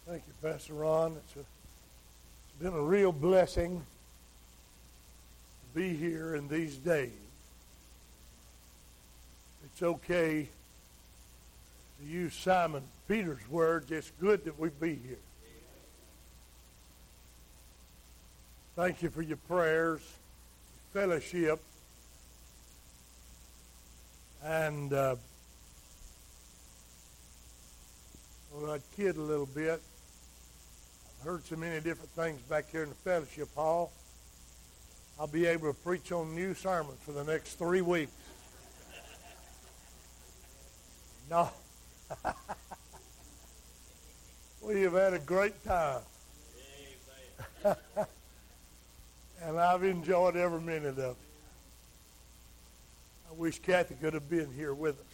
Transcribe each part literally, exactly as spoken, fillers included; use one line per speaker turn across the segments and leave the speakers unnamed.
Thank you, Pastor Ron. It's, a, it's been a real blessing to be here in these days. It's okay to use Simon Peter's words. It's good that we be here. Thank you for your prayers, fellowship, and uh, well, I'd kid a little bit. I've heard so many different things back here in the fellowship hall. I'll be able to preach on new sermons for the next three weeks. No. We have had a great time. And I've enjoyed every minute of it. I wish Kathy could have been here with us.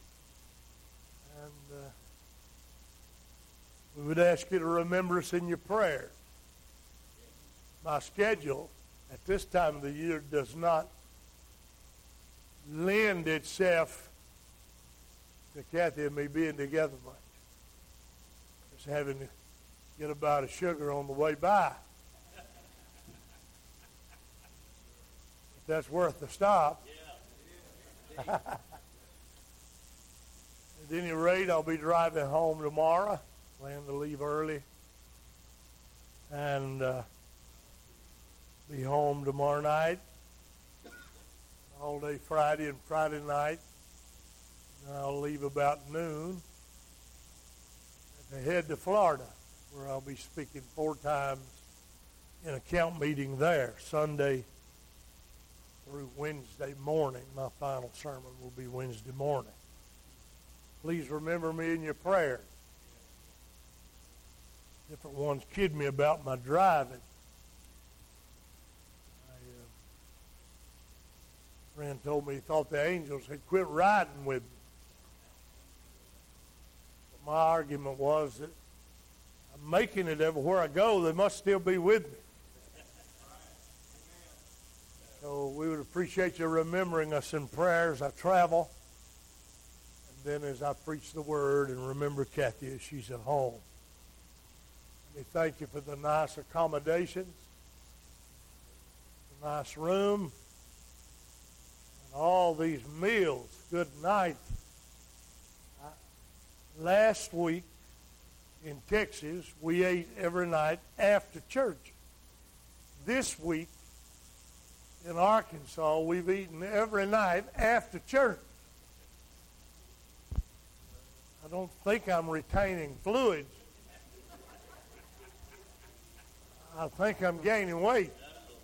And uh, we would ask you to remember us in your prayers. My schedule at this time of the year does not lend itself to Kathy and me being together much. Just having to get about a sugar on the way by. If that's worth the stop. At any rate, I'll be driving home tomorrow. Plan to leave early. And uh, be home tomorrow night. All day Friday and Friday night. And I'll leave about noon. And head to Florida, where I'll be speaking four times in a camp meeting there. Sunday through Wednesday morning. My final sermon will be Wednesday morning. Please remember me in your prayers. Different ones kid me about my driving. A uh, friend told me he thought the angels had quit riding with me. But my argument was that I'm making it everywhere I go. They must still be with me. So we would appreciate you remembering us in prayer as I travel. And then as I preach the word, and remember Kathy as she's at home. Let me thank you for the nice accommodations, the nice room, and all these meals. Good night. I, last week in Texas, we ate every night after church. This week in Arkansas, we've eaten every night after church. I don't think I'm retaining fluids. I think I'm gaining weight.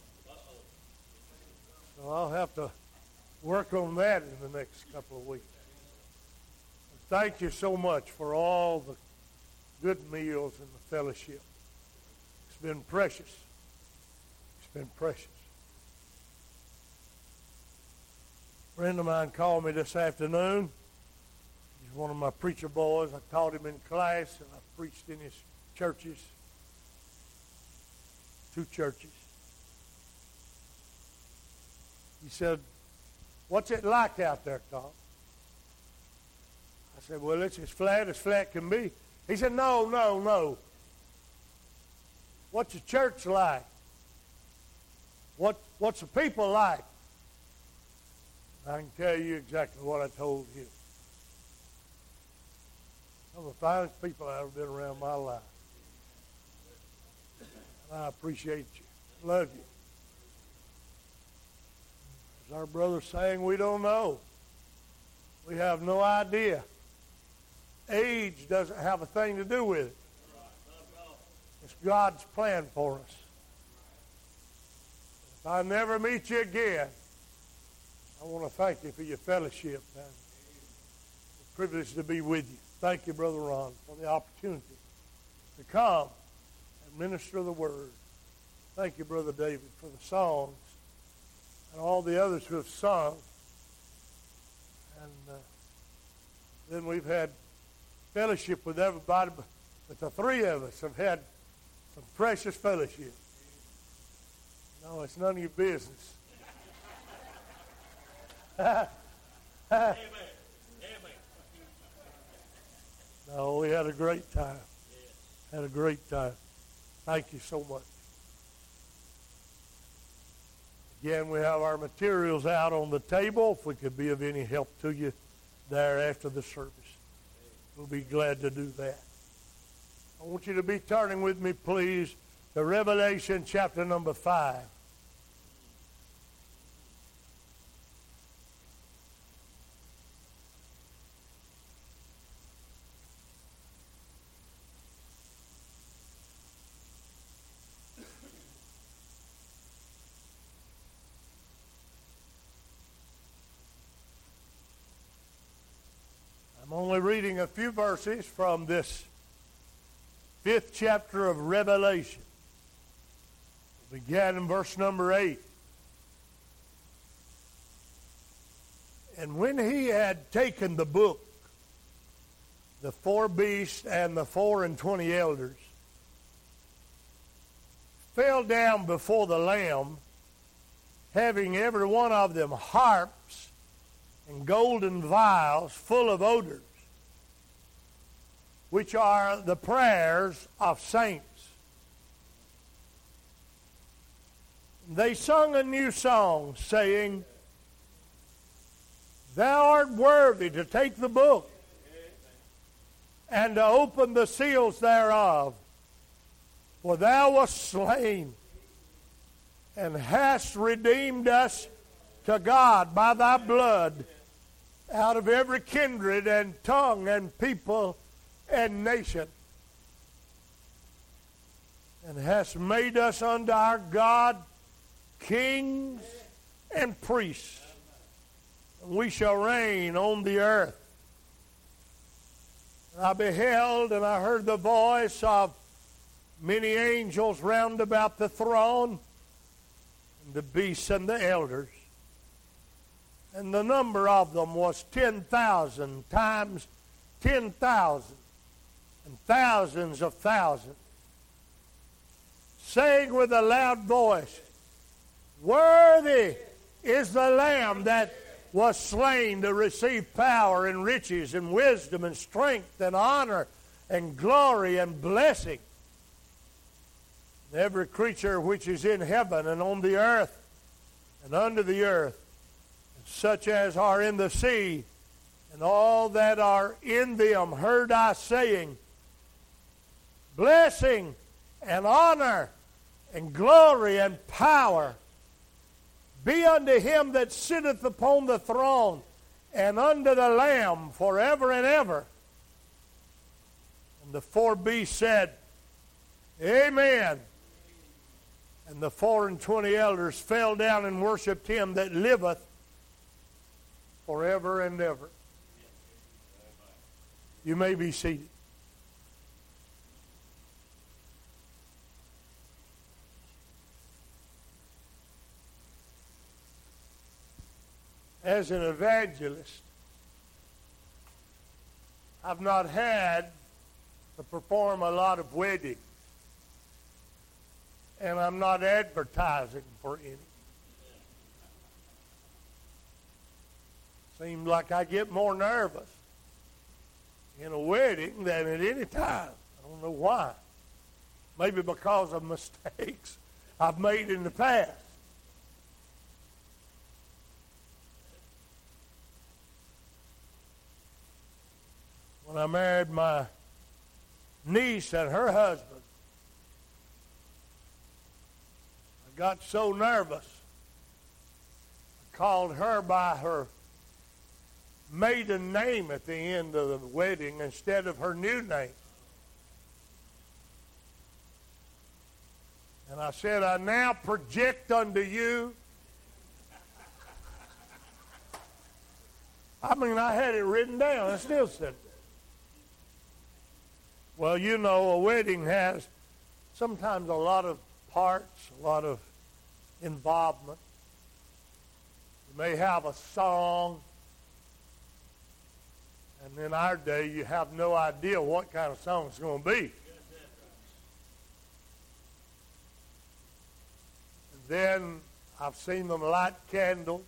So I'll have to work on that in the next couple of weeks. And thank you so much for all the good meals and the fellowship. It's been precious. It's been precious. A friend of mine called me this afternoon. He's one of my preacher boys. I taught him in class, and I preached in his churches. Two churches. He said, "What's it like out there, Tom?" I said, "Well, it's as flat as flat can be." He said, "No, no, no. What's the church like? What, what's the people like?" I can tell you exactly what I told him. Some of the finest people I've ever been around in my life. And I appreciate you. Love you. As our brother saying, we don't know. We have no idea. Age doesn't have a thing to do with it. It's God's plan for us. If I never meet you again, I want to thank you for your fellowship and the privilege to be with you. Thank you, Brother Ron, for the opportunity to come and minister the word. Thank you, Brother David, for the songs and all the others who have sung. And uh, then we've had fellowship with everybody, but the three of us have had some precious fellowship. No, it's none of your business. Amen. Amen. No, we had a great time. Had a great time. Thank you so much. Again, we have our materials out on the table. If we could be of any help to you there after the service, we'll be glad to do that. I want you to be turning with me, please, to Revelation chapter number five. I'm only reading a few verses from this fifth chapter of Revelation. We began in verse number eight. And when he had taken the book, the four beasts and the four and twenty elders fell down before the Lamb, having every one of them harps and golden vials full of odors, which are the prayers of saints. They sung a new song, saying, Thou art worthy to take the book and to open the seals thereof, for thou wast slain and hast redeemed us to God by thy blood out of every kindred and tongue and people and nation, and hast made us unto our God kings and priests, and we shall reign on the earth. And I beheld, and I heard the voice of many angels round about the throne, and the beasts and the elders. And the number of them was ten thousand times ten thousand, and thousands of thousands, saying with a loud voice, Worthy is the Lamb that was slain to receive power and riches and wisdom and strength and honor and glory and blessing. And every creature which is in heaven and on the earth and under the earth, such as are in the sea, and all that are in them, heard I saying, Blessing and honor and glory and power be unto him that sitteth upon the throne and unto the Lamb forever and ever. And the four beasts said, Amen. And the four and twenty elders fell down and worshipped him that liveth forever and ever. You may be seated. As an evangelist, I've not had to perform a lot of weddings, and I'm not advertising for any. Seems like I get more nervous in a wedding than at any time. I don't know why. Maybe because of mistakes I've made in the past. When I married my niece and her husband, I got so nervous, I called her by her maiden name at the end of the wedding instead of her new name. And I said, I now project unto you. I mean, I had it written down. I still said it. Well, you know, a wedding has sometimes a lot of parts, a lot of involvement. You may have a song. And in our day, you have no idea what kind of song it's going to be. And then I've seen them light candles.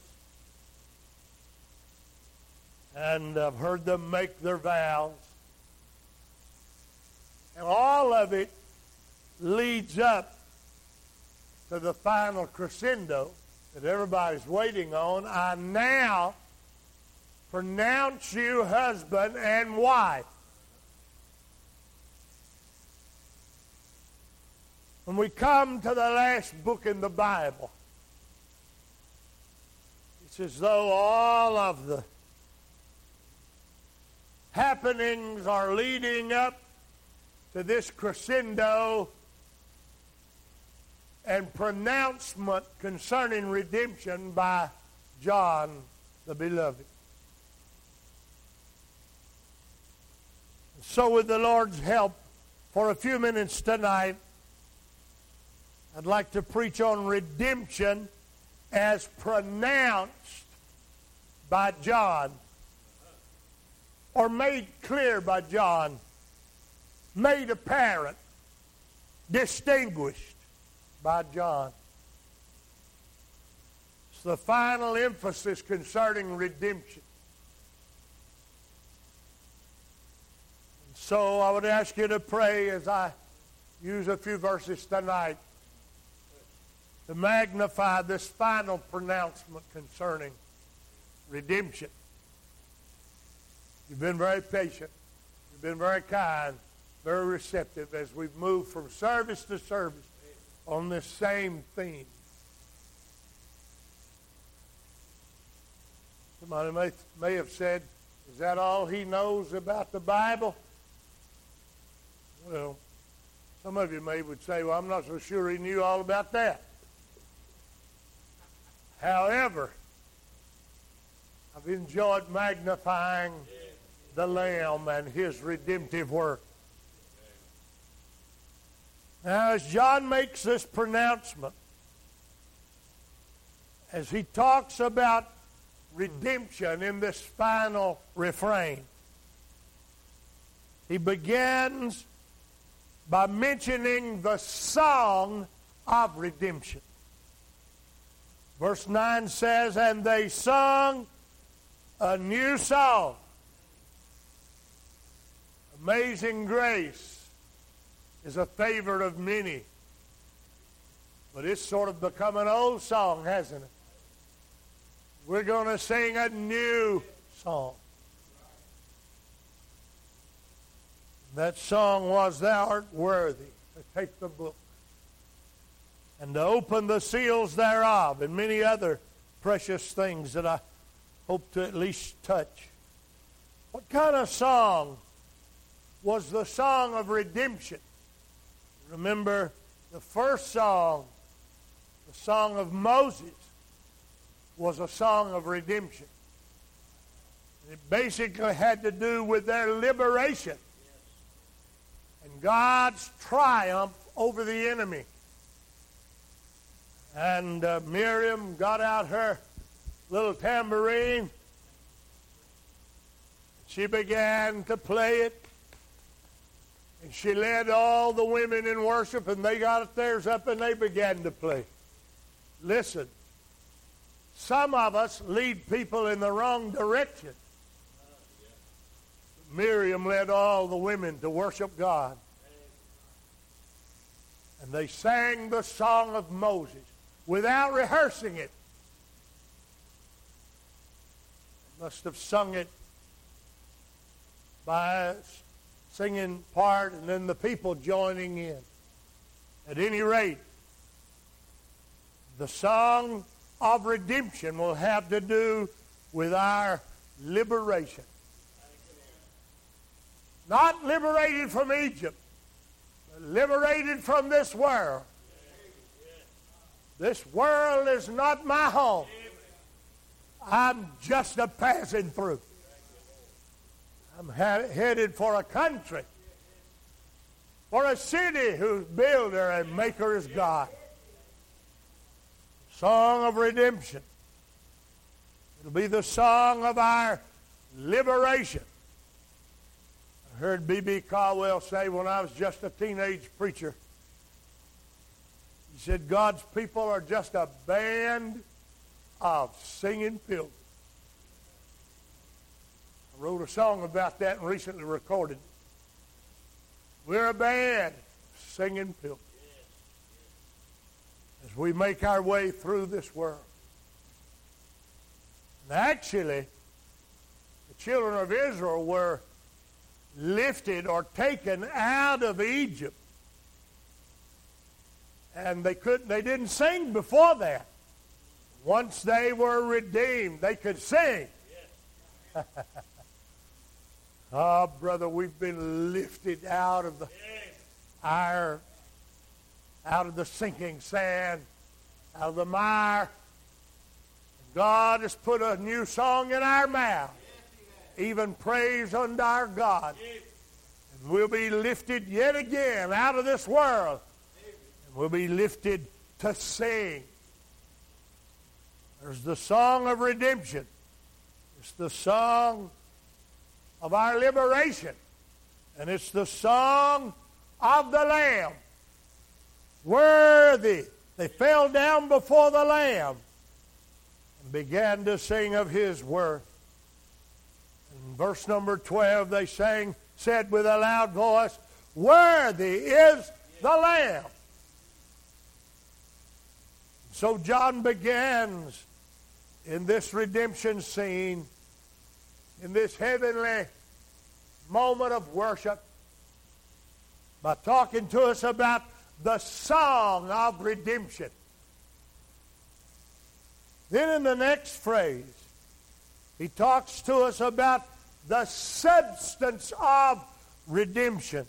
And I've heard them make their vows. And all of it leads up to the final crescendo that everybody's waiting on. I now pronounce you husband and wife. When we come to the last book in the Bible, it's as though all of the happenings are leading up to this crescendo and pronouncement concerning redemption by John the Beloved. So with the Lord's help, for a few minutes tonight, I'd like to preach on redemption as pronounced by John, or made clear by John, made apparent, distinguished by John. It's the final emphasis concerning redemption. And so I would ask you to pray as I use a few verses tonight to magnify this final pronouncement concerning redemption. You've been very patient. You've been very kind, very receptive as we've moved from service to service on this same theme. Somebody may, may have said, is that all he knows about the Bible? Well, some of you may would say, well, I'm not so sure he knew all about that. However, I've enjoyed magnifying the Lamb and his redemptive work. Now, as John makes this pronouncement, as he talks about redemption in this final refrain, he begins by mentioning the song of redemption. Verse nine says, and they sung a new song. Amazing Grace is a favorite of many. But it's sort of become an old song, hasn't it? We're going to sing a new song. That song was, Thou art worthy to take the book and to open the seals thereof, and many other precious things that I hope to at least touch. What kind of song was the song of redemption? Remember, the first song, the song of Moses, was a song of redemption. It basically had to do with their liberation and God's triumph over the enemy. And uh, Miriam got out her little tambourine. She began to play it. And she led all the women in worship, and they got theirs up and they began to play. Listen, some of us lead people in the wrong direction. Miriam led all the women to worship God. And they sang the song of Moses without rehearsing it. They must have sung it by singing part and then the people joining in. At any rate, the song of redemption will have to do with our liberation. Not liberated from Egypt, but liberated from this world. This world is not my home. I'm just a passing through. I'm headed for a country, for a city whose builder and maker is God. Song of redemption. It'll be the song of our liberation. I heard B B Caldwell say when I was just a teenage preacher, he said, God's people are just a band of singing pilgrims. I wrote a song about that and recently recorded it. We're a band singing pilgrims as we make our way through this world. And actually, the children of Israel were lifted or taken out of Egypt. And they couldn't, they didn't sing before that. Once they were redeemed, they could sing. Yes. Oh, brother, we've been lifted out of the ire, out of the sinking sand, out of the mire. God has put a new song in our mouth, even praise unto our God. And we'll be lifted yet again out of this world. And we'll be lifted to sing. There's the song of redemption. It's the song of our liberation. And it's the song of the Lamb. Worthy. They fell down before the Lamb and began to sing of His worth. In verse number twelve, they sang, said with a loud voice, worthy is the Lamb. So John begins in this redemption scene, in this heavenly moment of worship, by talking to us about the song of redemption. Then in the next phrase, he talks to us about the substance of redemption.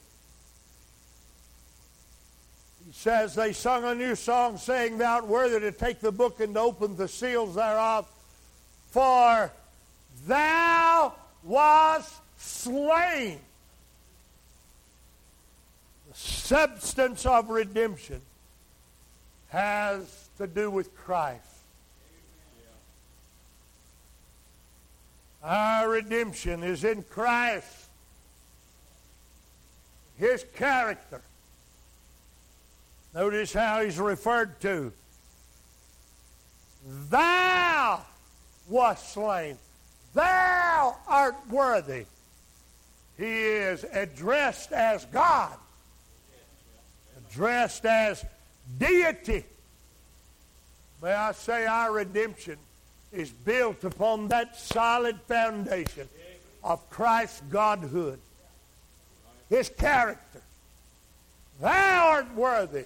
He says, they sung a new song, saying, thou art worthy to take the book and to open the seals thereof, for thou wast slain. The substance of redemption has to do with Christ. Our redemption is in Christ, His character. Notice how He's referred to. Thou wast slain. Thou art worthy. He is addressed as God, addressed as deity. May I say our redemption is built upon that solid foundation of Christ's Godhood, His character. Thou art worthy.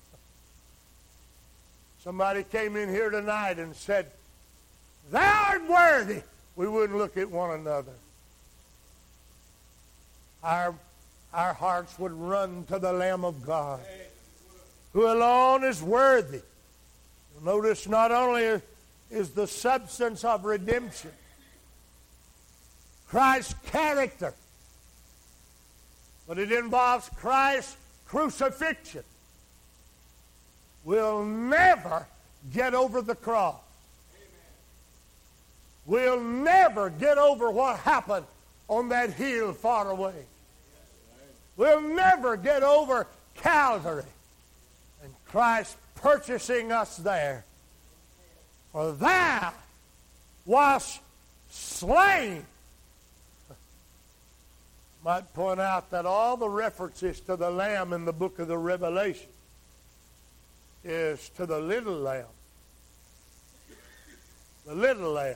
Somebody came in here tonight and said, thou art worthy. We wouldn't look at one another. Our, our hearts would run to the Lamb of God, who alone is worthy. Notice not only is the substance of redemption Christ's character, but it involves Christ's crucifixion. We'll never get over the cross. We'll never get over what happened on that hill far away. We'll never get over Calvary and Christ purchasing us there. For thou wast slain. Might point out that all the references to the Lamb in the book of the Revelation is to the little lamb. The little lamb.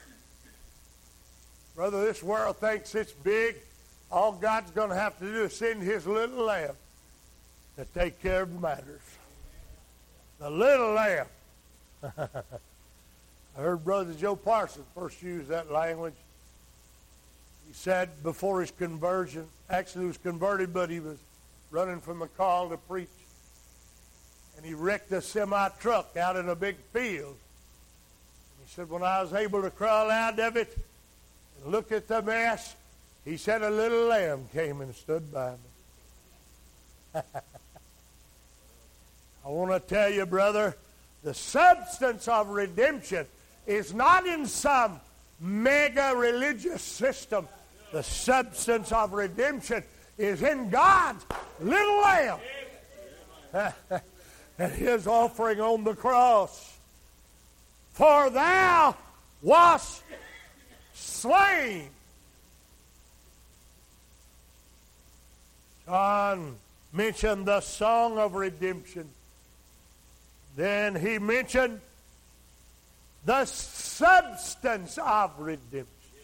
Brother, this world thinks it's big. All God's going to have to do is send His little lamb to take care of matters. The little lamb. I heard Brother Joe Parsons first use that language. He said before his conversion, actually he was converted, but he was running from a call to preach. And he wrecked a semi-truck out in a big field. And he said, when I was able to crawl out of it and look at the mess, he said a little lamb came and stood by me. I want to tell you, brother, the substance of redemption is not in some mega religious system. The substance of redemption is in God's little lamb. And His offering on the cross. For thou wast slain. John mentioned the song of redemption. Then he mentioned the substance of redemption.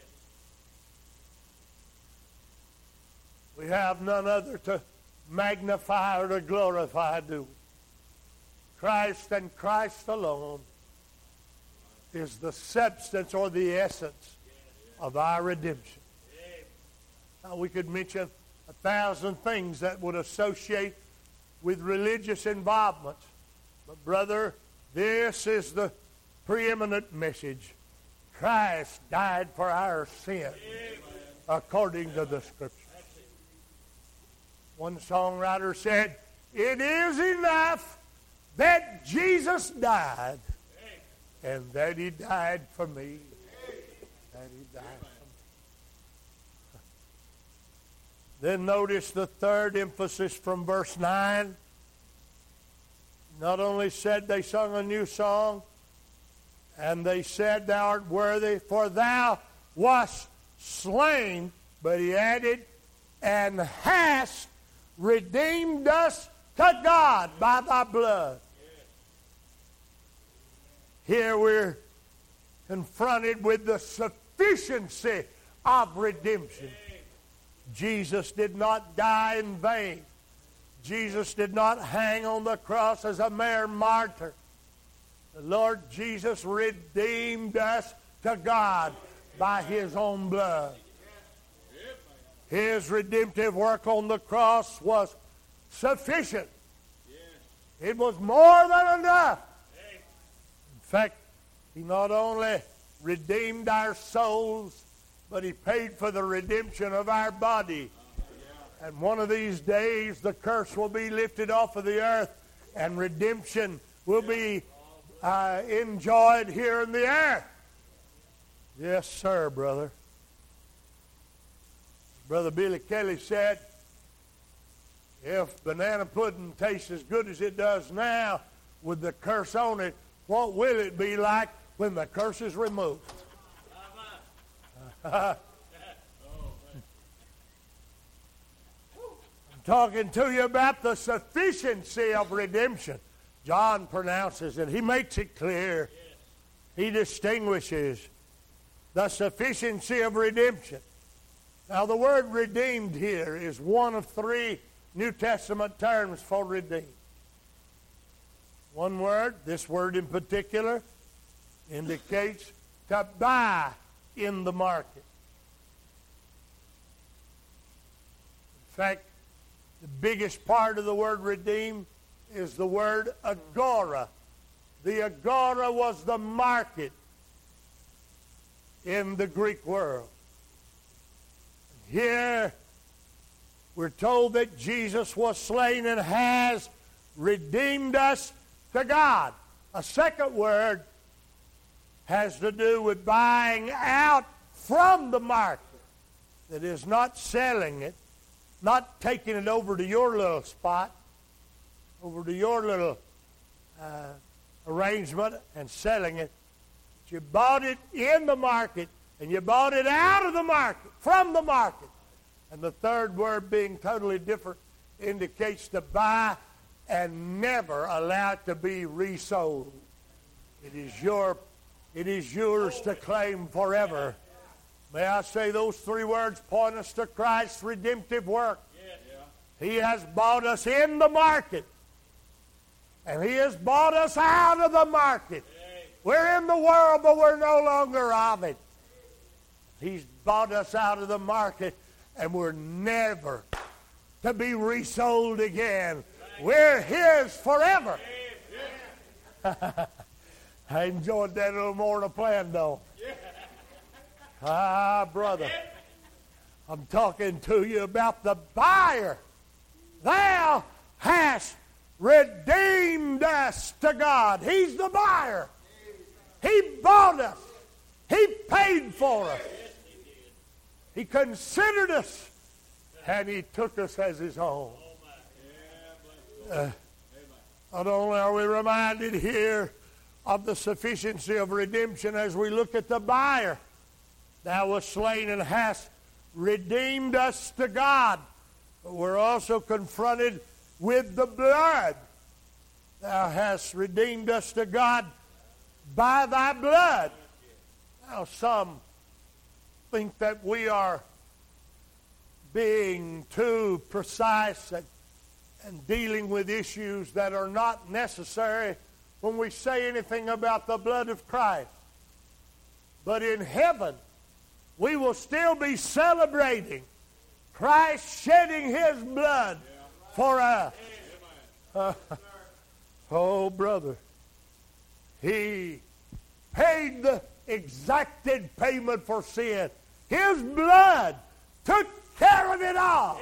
We have none other to magnify or to glorify, do we? Christ and Christ alone is the substance or the essence of our redemption. Now, we could mention a thousand things that would associate with religious involvement. But, brother, this is the preeminent message. Christ died for our sin according to the Scripture. One songwriter said, "It is enough that Jesus died, and that he died for me." That he died for me. Then notice the third emphasis from verse nine. Not only said they sung a new song, and they said, "Thou art worthy, for thou wast slain," but he added, "and hast redeemed us to God by thy blood." Here we're confronted with the sufficiency of redemption. Jesus did not die in vain. Jesus did not hang on the cross as a mere martyr. The Lord Jesus redeemed us to God by his own blood. His redemptive work on the cross was sufficient. It was more than enough. In fact, he not only redeemed our souls, but he paid for the redemption of our body. And one of these days, the curse will be lifted off of the earth, and redemption will be uh, enjoyed here in the earth. Yes, sir, brother. Brother Billy Kelly said, if banana pudding tastes as good as it does now with the curse on it, what will it be like when the curse is removed? I'm talking to you about the sufficiency of redemption. John pronounces it. He makes it clear. He distinguishes the sufficiency of redemption. Now, the word redeemed here is one of three New Testament terms for redeemed. One word, this word in particular, indicates to buy in the market. In fact, the biggest part of the word redeemed is the word agora. The agora was the market in the Greek world. Here, we're told that Jesus was slain and has redeemed us to God. A second word has to do with buying out from the market. That is, not selling it, not taking it over to your little spot, over to your little uh, arrangement and selling it. But you bought it in the market, and you bought it out of the market, from the market. And the third word, being totally different, indicates to buy and never allow it to be resold. It is your, it is yours to claim forever. May I say those three words point us to Christ's redemptive work. He has bought us in the market, and he has bought us out of the market. We're in the world, but we're no longer of it. He's bought us out of the market, and we're never to be resold again. We're his forever. I enjoyed that a little more than I planned on. Ah, brother, I'm talking to you about the buyer. Thou hast redeemed us to God. He's the buyer. He bought us. He paid for us. He considered us, and he took us as his own. Uh, not only are we reminded here of the sufficiency of redemption as we look at the buyer. Thou wast slain and hast redeemed us to God. But we're also confronted with the blood. Thou hast redeemed us to God by thy blood. Now some think that we are being too precise and, and dealing with issues that are not necessary when we say anything about the blood of Christ. But in heaven, we will still be celebrating Christ shedding his blood for us. Uh, oh, brother, he paid the exacted payment for sin. His blood took care of it all.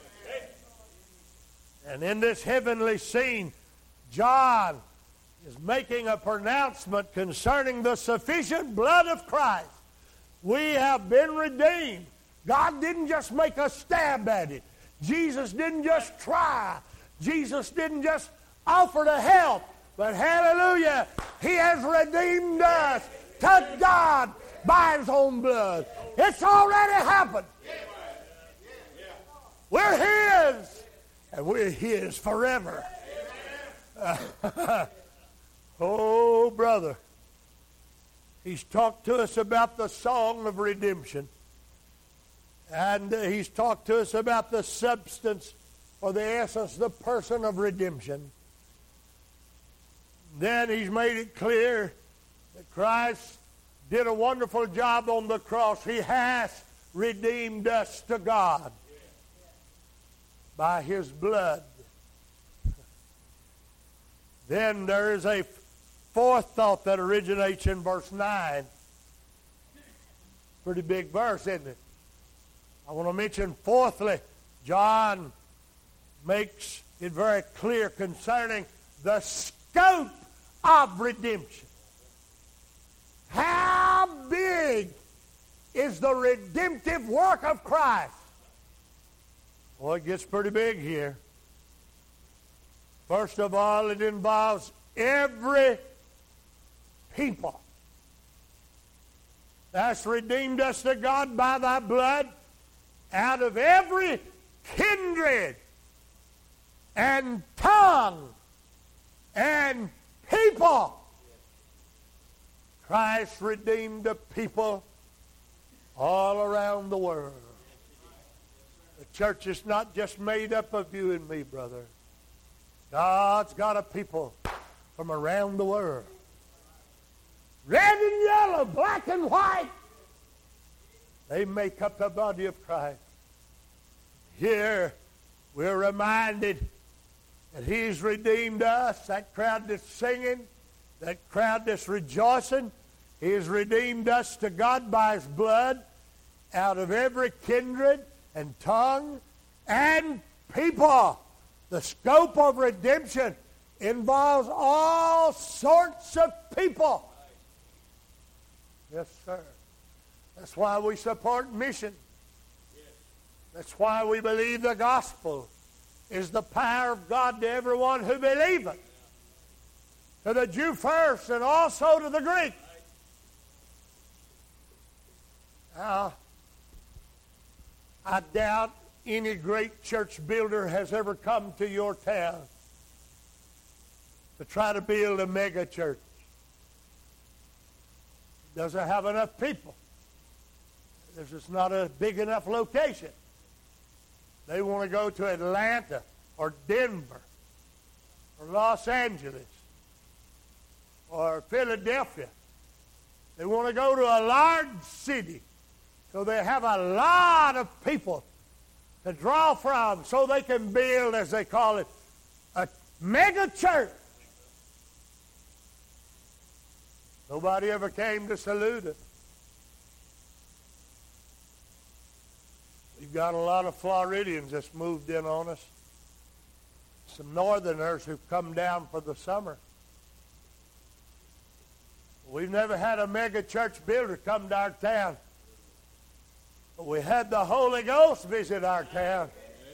And in this heavenly scene, John is making a pronouncement concerning the sufficient blood of Christ. We have been redeemed. God didn't just make a stab at it. Jesus didn't just try. Jesus didn't just offer to help. But hallelujah, he has redeemed us to God by his own blood. It's already happened. We're his, and we're his forever. Uh, oh, brother, he's talked to us about the song of redemption. And uh, he's talked to us about the substance or the essence, the person of redemption. Then he's made it clear that Christ did a wonderful job on the cross. He has redeemed us to God by his blood. Then there is a fourth thought that originates in verse nine. Pretty big verse, isn't it? I want to mention fourthly, John makes it very clear concerning the scope of redemption. How big is the redemptive work of Christ? Well, it gets pretty big here. First of all, it involves every people. Thou hast redeemed us to God by thy blood out of every kindred and tongue and people. Christ redeemed a people all around the world. The church is not just made up of you and me, brother. God's got a people from around the world. Red and yellow, black and white. They make up the body of Christ. Here, we're reminded that he's redeemed us. That crowd that's singing, that crowd that's rejoicing, he has redeemed us to God by his blood out of every kindred and tongue and people. The scope of redemption involves all sorts of people. Yes, sir. That's why we support mission. That's why we believe the gospel is the power of God to everyone who believeth. To the Jew first and also to the Greek. Now, I doubt any great church builder has ever come to your town to try to build a mega church. It doesn't have enough people. There's just not a big enough location. They want to go to Atlanta or Denver or Los Angeles or Philadelphia. They want to go to a large city so they have a lot of people to draw from so they can build, as they call it, a mega church. Nobody ever came to salute us. We've got a lot of Floridians that's moved in on us. Some northerners who've come down for the summer. We've never had a mega church builder come to our town. But we had the Holy Ghost visit our town.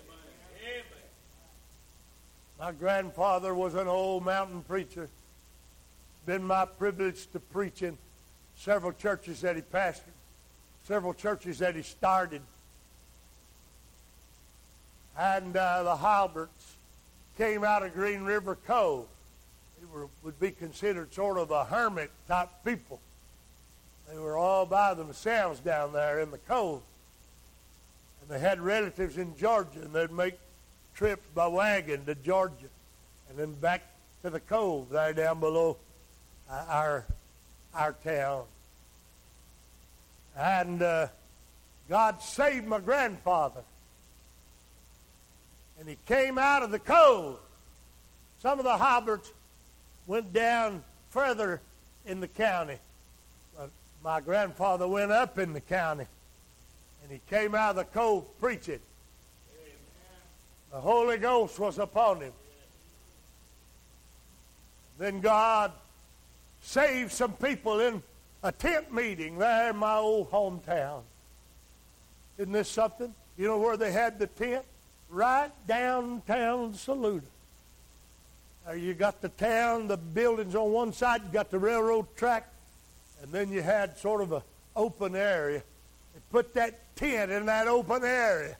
My grandfather was an old mountain preacher. It's been my privilege to preach in several churches that he pastored, several churches that he started. And uh, the Halberts came out of Green River Cove. They were, would be considered sort of a hermit type people. They were all by themselves down there in the cove. And they had relatives in Georgia, and they'd make trips by wagon to Georgia and then back to the cove there down below uh, our, our town. And uh, God saved my grandfather. And he came out of the cove. Some of the Hobbarts went down further in the county. But my grandfather went up in the county. And he came out of the cove preaching. The Holy Ghost was upon him. Then God saved some people in a tent meeting there in my old hometown. Isn't this something? You know where they had the tent? Right downtown Saluda. There you got the town, the buildings on one side, you got the railroad track, and then you had sort of an open area. They put that tent in that open area.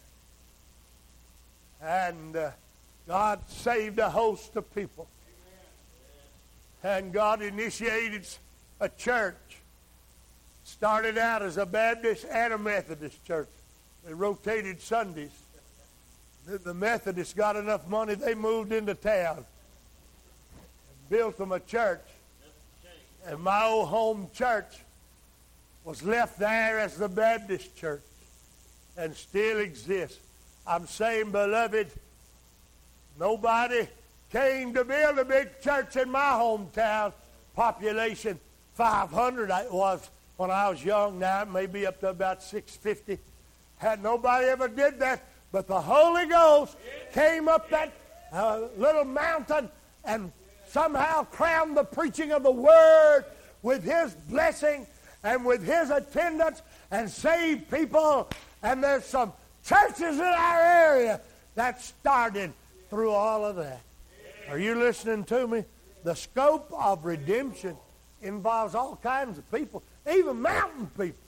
And uh, God saved a host of people. And God initiated a church. Started out as a Baptist and a Methodist church. They rotated Sundays. The Methodists got enough money, they moved into town and built them a church. And my old home church was left there as the Baptist church and still exists. I'm saying, beloved, nobody came to build a big church in my hometown. Population five hundred it was when I was young. Now it may be up to about six fifty. Had nobody ever did that. But the Holy Ghost came up that uh, little mountain and somehow crowned the preaching of the Word with His blessing and with His attendance and saved people. And there's some churches in our area that started through all of that. Are you listening to me? The scope of redemption involves all kinds of people, even mountain people.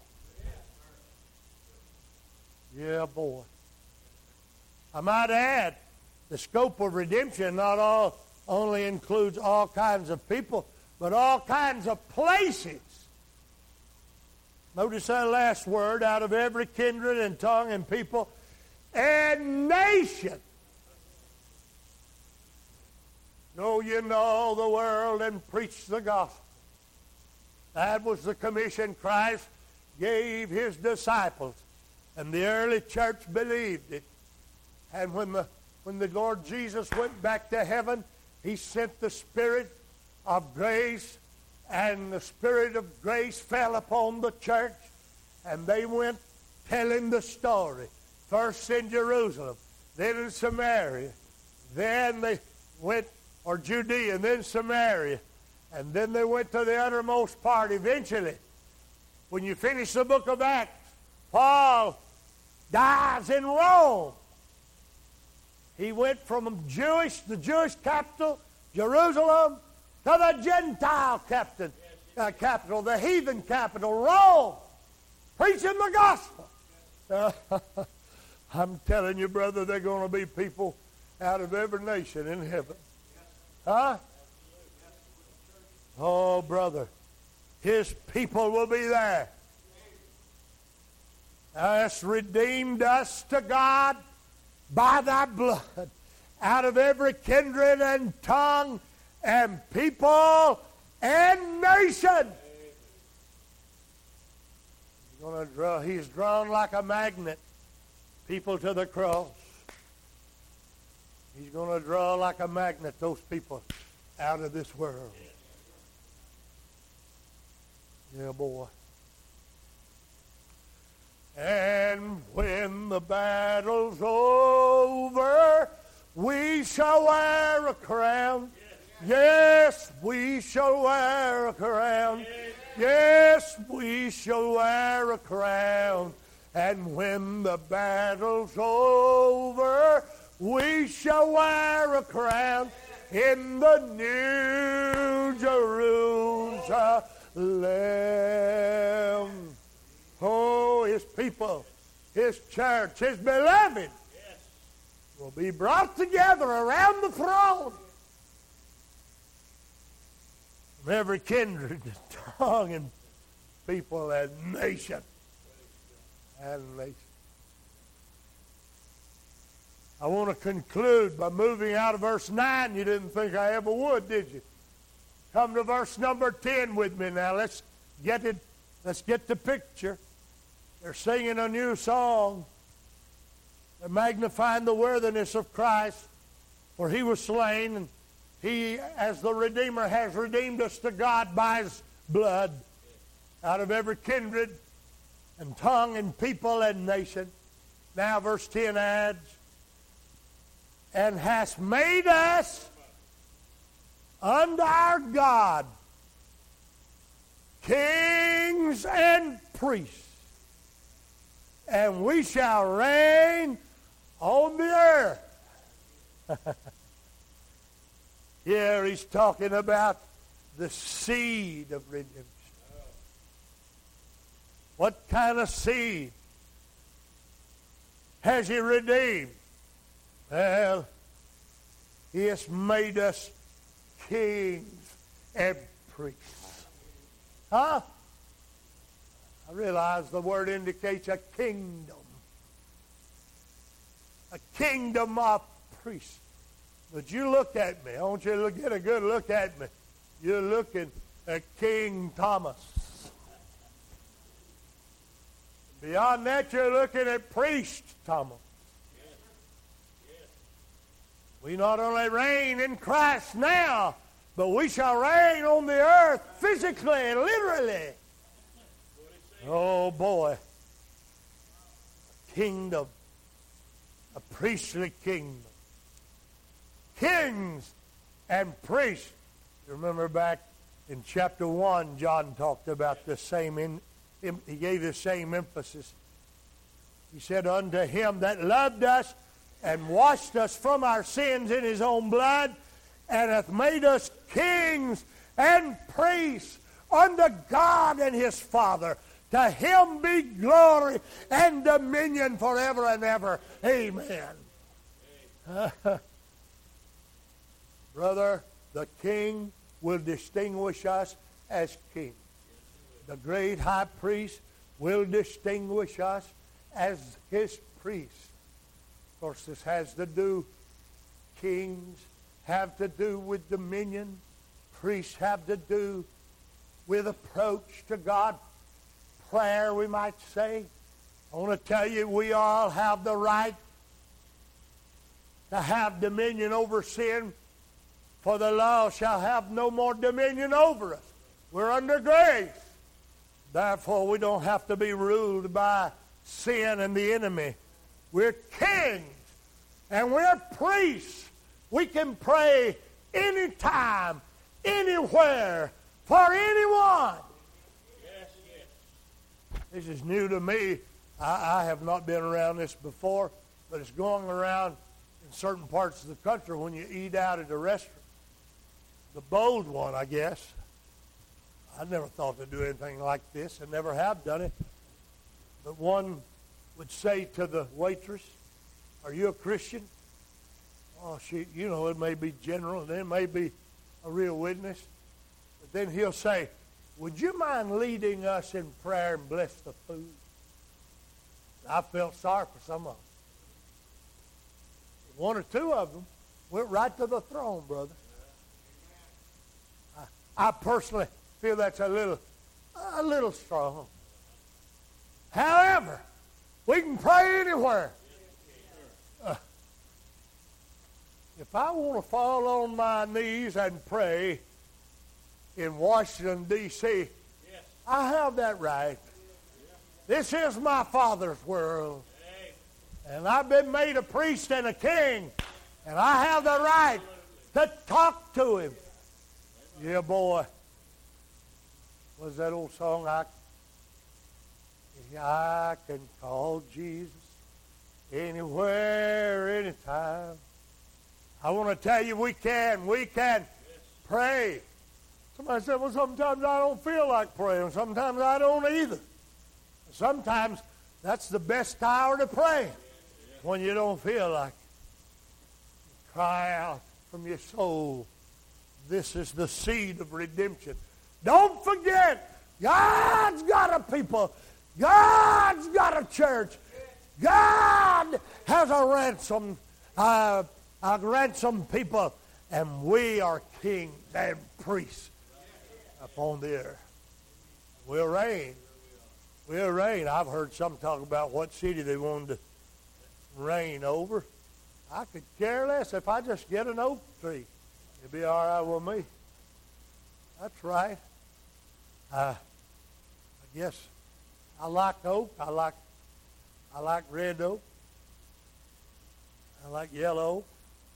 Yeah, boy. I might add, the scope of redemption not all only includes all kinds of people, but all kinds of places. Notice that last word, out of every kindred and tongue and people and nation. Go ye into all the world and preach the gospel. That was the commission Christ gave His disciples, and the early church believed it. And when the, when the Lord Jesus went back to heaven, He sent the Spirit of grace, and the Spirit of grace fell upon the church, and they went telling the story. First in Jerusalem, then in Samaria, then they went, or Judea, and then Samaria, and then they went to the uttermost part. Eventually, when you finish the book of Acts, Paul dies in Rome. He went from Jewish, the Jewish capital, Jerusalem, to the Gentile capital, uh, capital, the heathen capital, Rome, preaching the gospel. Uh, I'm telling you, brother, there are going to be people out of every nation in heaven. Huh? Oh, brother, His people will be there. Hast redeemed us to God by Thy blood, out of every kindred and tongue and people and nation. He's going to draw. He's drawn like a magnet people to the cross. He's going to draw like a magnet those people out of this world. Yeah, boy. And when the battle's over, we shall wear a crown. Yes, we shall wear a crown. Yes, we shall wear a crown. And when the battle's over, we shall wear a crown in the New Jerusalem. Oh, His people, His church, His beloved will be brought together around the throne from every kindred, tongue, and people and nation. And nation. I want to conclude by moving out of verse nine. You didn't think I ever would, did you? Come to verse number ten with me now. Let's get it. Let's get the picture. They're singing a new song. They're magnifying the worthiness of Christ, for he was slain, and he, as the Redeemer, has redeemed us to God by his blood out of every kindred and tongue and people and nation. Now verse ten adds, and hast made us unto our God kings and priests, and we shall reign on the earth. Here he's talking about the seed of redemption. What kind of seed has he redeemed? Well, he has made us kings and priests. Huh? I realize the word indicates a kingdom. A kingdom of priests. But you look at me. I want you to look, get a good look at me. You're looking at King Thomas. Beyond that, you're looking at Priest Thomas. Yes. Yes. We not only reign in Christ now, but we shall reign on the earth physically and literally. Oh boy. A kingdom. A priestly kingdom. Kings and priests. You remember back in chapter one, John talked about the same, in, he gave the same emphasis. He said, unto him that loved us and washed us from our sins in his own blood, and hath made us kings and priests unto God and his Father. To him be glory and dominion forever and ever. Amen. Amen. Brother, the King will distinguish us as kings. The great high priest will distinguish us as his priests. Of course, this has to do, kings have to do with dominion. Priests have to do with approach to God. Prayer, we might say. I want to tell you, we all have the right to have dominion over sin, for the law shall have no more dominion over us. We're under grace. Therefore, we don't have to be ruled by sin and the enemy. We're kings and we're priests. We can pray anytime, anywhere, for anyone. Yes, yes. This is new to me. I, I have not been around this before, but it's going around in certain parts of the country when you eat out at a restaurant. The bold one, I guess. I never thought to do anything like this. I never have done it. But one would say to the waitress, are you a Christian? Oh, she, you know, it may be general, and it may be a real witness. But then he'll say, would you mind leading us in prayer and bless the food? I felt sorry for some of them. One or two of them went right to the throne, brother. I, I personally feel that's a little, a little strong. However, we can pray anywhere. Uh, if I want to fall on my knees and pray in Washington, D C, I have that right. This is my Father's world. And I've been made a priest and a king. And I have the right to talk to him. Yeah, boy. Was that old song? I, I can call Jesus anywhere, anytime. I want to tell you we can. We can pray. Somebody said, well, sometimes I don't feel like praying. Sometimes I don't either. Sometimes that's the best hour to pray, when you don't feel like it. Cry out from your soul. This is the seed of redemption. Don't forget, God's got a people. God's got a church. God has a ransom, uh, a ransom people, and we are kings and priests upon the earth. We'll reign. We'll reign. I've heard some talk about what city they wanted to reign over. I could care less if I just get an oak tree. It'd be all right with me. That's right. Uh, I guess I like oak. I like I like red oak. I like yellow oak.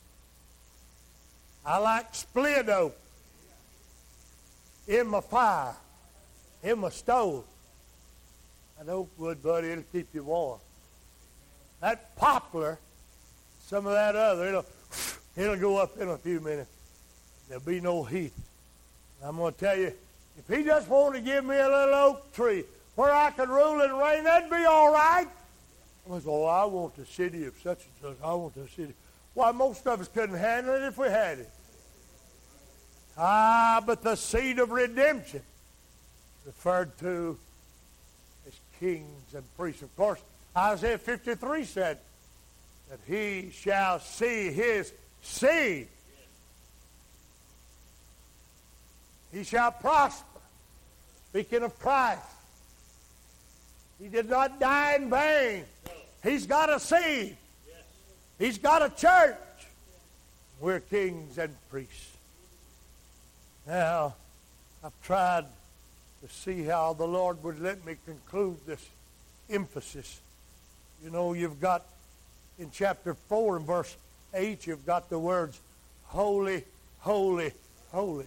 I like split oak in my fire, in my stove. That oak wood, buddy, it'll keep you warm. That poplar, some of that other, it'll it'll go up in a few minutes. There'll be no heat. I'm going to tell you, if he just wanted to give me a little oak tree where I could rule and reign, that'd be all right. I was, oh, I want the city of such and such. I want the city. Why, most of us couldn't handle it if we had it. Ah, but the seed of redemption, referred to as kings and priests. Of course, Isaiah fifty-three said that he shall see his seed. He shall prosper. Speaking of Christ, he did not die in vain. He's got a seed. He's got a church. We're kings and priests. Now, I've tried to see how the Lord would let me conclude this emphasis. You know, you've got in chapter four and verse eight, you've got the words, holy, holy, holy.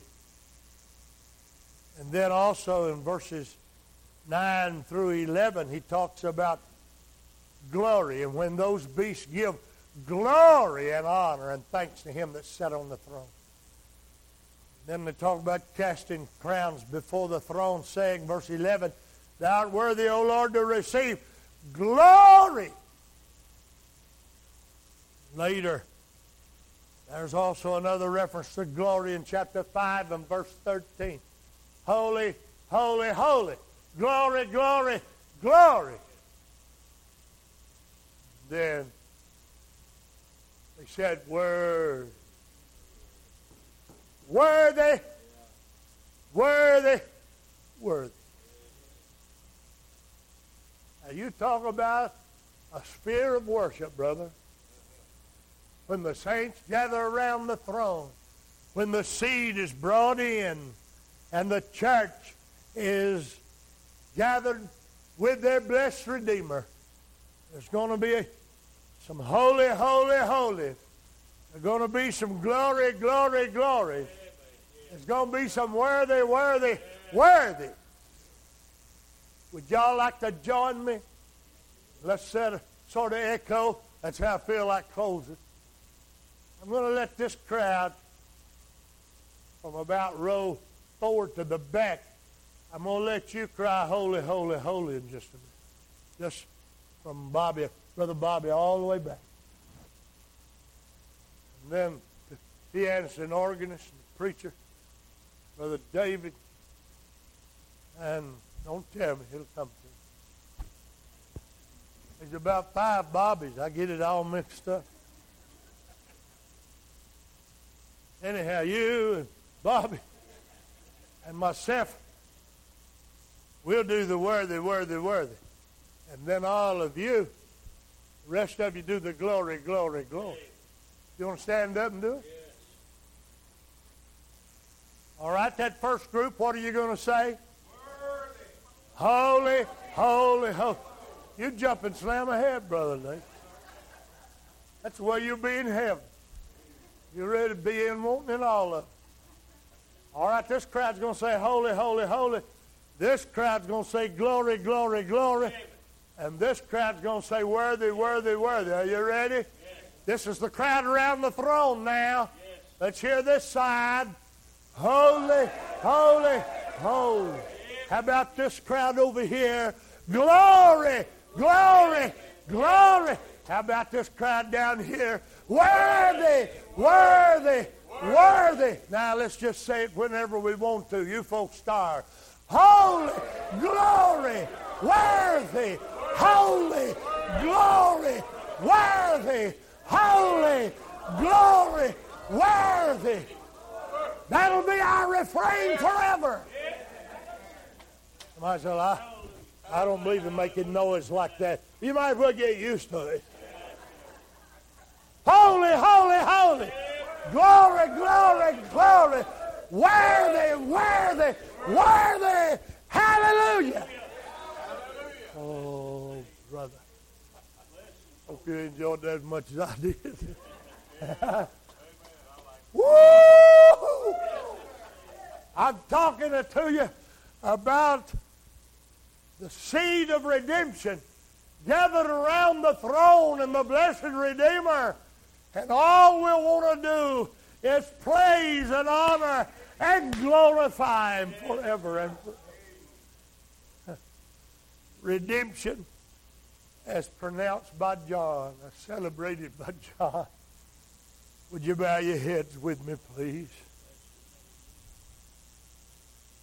And then also in verses nine through eleven, he talks about glory. And when those beasts give glory and honor and thanks to him that sat on the throne. Then they talk about casting crowns before the throne, saying, verse eleven, thou art worthy, O Lord, to receive glory. Later, there's also another reference to glory in chapter five and verse thirteen. Holy, holy, holy. Glory, glory, glory. Then they said, word. Worthy, worthy, worthy. Now you talk about a sphere of worship, brother. When the saints gather around the throne, when the seed is brought in, and the church is gathered with their blessed Redeemer, there's going to be a, some holy, holy, holy. There's going to be some glory, glory, glory. There's going to be some worthy, worthy, worthy. Would y'all like to join me? Let's set a sort of echo. That's how I feel like closing. I'm going to let this crowd from about row forward to the back, I'm going to let you cry holy, holy, holy in just a minute. Just from Bobby, Brother Bobby, all the way back. And then the pianist and organist and the preacher, Brother David, and don't tell me, it'll come to me. There's about five Bobbies. I get it all mixed up. Anyhow, you and Bobby and myself, we'll do the worthy, worthy, worthy. And then all of you, the rest of you do the glory, glory, glory. You want to stand up and do it? Yes. All right, that first group, what are you going to say? Worthy. Holy, holy, holy. You jump and slam ahead, Brother Nate. That's the way you'll be in heaven. You're ready to be in wanting it all of it. All right, this crowd's going to say holy, holy, holy. This crowd's going to say glory, glory, glory. And this crowd's going to say worthy, worthy, worthy. Are you ready? Yes. This is the crowd around the throne now. Yes. Let's hear this side. Holy, holy, holy. Yes. How about this crowd over here? Glory, glory, glory, How about this crowd down here? Worthy, worthy, worthy. Now let's just say it whenever we want to. You folks star. Holy, glory, worthy, holy, glory, worthy, holy, glory, worthy. That'll be our refrain forever. Somebody said, I, I don't believe in making noise like that. You might as well get used to it. Holy, holy, holy. Glory, glory, glory. Worthy, worthy, worthy. Hallelujah. Oh, brother. Hope you enjoyed that as much as I did. Woo! I'm talking to you about the seed of redemption gathered around the throne and the blessed Redeemer. And all we'll want to do is praise and honor and glorify Him forever and forever. Redemption as pronounced by John, as celebrated by John. Would you bow your heads with me, please?